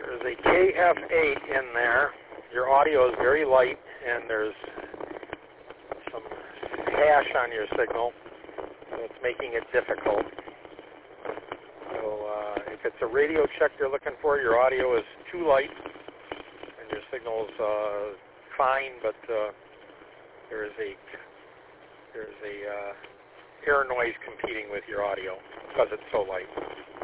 There's a KF8 in there. Your audio is very light, and there's some hash on your signal, so it's making it difficult. So if it's a radio check you're looking for, your audio is too light, and your signal's fine, but there's a air noise competing with your audio because it's so light.